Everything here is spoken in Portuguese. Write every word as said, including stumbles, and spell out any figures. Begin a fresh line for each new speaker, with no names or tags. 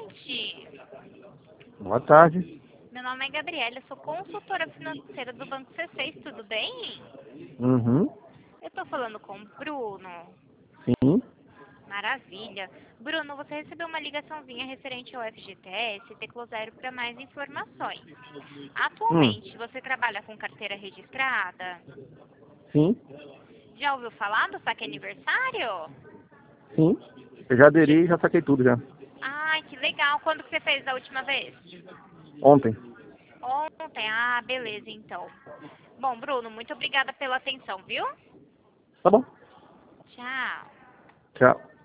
noite.
Boa tarde.
Meu nome é Gabriela, eu sou consultora financeira do Banco C seis, tudo bem?
Uhum.
Eu estou falando com o Bruno.
Sim.
Maravilha. Bruno, você recebeu uma ligaçãozinha referente ao F G T S e tecla zero para mais informações.
Hum.
Atualmente, você trabalha com carteira registrada?
Sim.
Já ouviu falar do saque aniversário?
Sim. Eu já aderi e já saquei tudo já.
Ai, que legal. Quando que você fez da última vez?
Ontem.
Ontem. Ah, beleza, então. Bom, Bruno, muito obrigada pela atenção, viu?
Tá bom.
Tchau.
Tchau.